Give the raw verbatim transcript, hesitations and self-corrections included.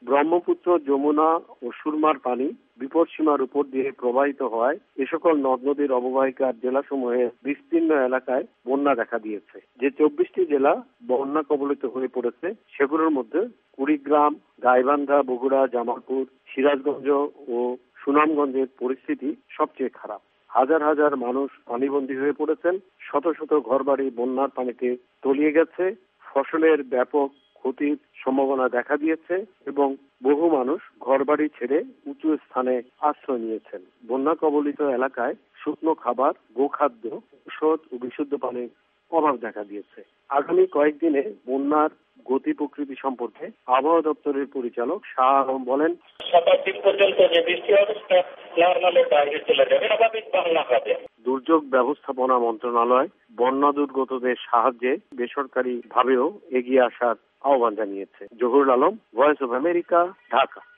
ব্রহ্মপুত্র, যমুনা ও সুরমার পানি বিপদসীমার উপর দিয়ে প্রবাহিত হওয়ায় এ সকল নদ নদীর অববাহিকার জেলাসমূহের বিস্তীর্ণ এলাকায় বন্যা দেখা দিয়েছে। যে চব্বিশটি জেলা বন্যা কবলিত হয়ে পড়েছে সেগুলোর মধ্যে কুড়িগ্রাম, গাইবান্ধা, বগুড়া, জামালপুর, সিরাজগঞ্জ ও সুনামগঞ্জের পরিস্থিতি সবচেয়ে খারাপ। হাজার হাজার মানুষ পানিবন্দী হয়ে পড়েছেন, শত শত ঘরবাড়ি বন্যার পানিতে তলিয়ে গেছে, ফসলের ব্যাপক ক্ষতির সম্ভাবনা দেখা দিয়েছে এবং বহু মানুষ ঘরবাড়ি ছেড়ে উঁচু স্থানে আশ্রয় নিয়েছেন। বন্যা কবলিত এলাকায় শুকনো খাবার, গোখাদ্য, ঔষধ ও বিশুদ্ধ পানির অভাব দেখা দিয়েছে। আগামী কয়েকদিনে বন্যার গতি প্রকৃতি সম্পর্কে আবহাওয়া দপ্তরের পরিচালক শাহ আলম বলেন, সাতাশ দিন পর্যন্ত যে বৃষ্টি অবস্থা নরমালের বাইরে চলে যাবে, স্বাভাবিক বন্যা হবে। দুর্যোগ ব্যবস্থাপনা মন্ত্রণালয় বন্যা দুর্গতদের সাহায্যে বেসরকারি ভাবেও এগিয়ে আসার আহ্বান জানিয়েছে। Zahurul Alam, voice of America, Dhaka.